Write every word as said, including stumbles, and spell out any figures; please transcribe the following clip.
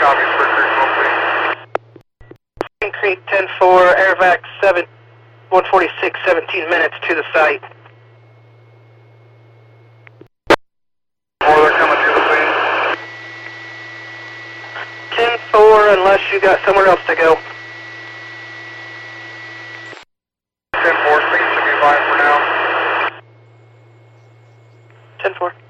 copy, Spring Creek, please. Spring Creek ten four, Airvac seven, one forty-six, seventeen minutes to the site. Four, they're coming to the scene. ten four, unless you got somewhere else to go. ten four, scene should be fine for now. ten four.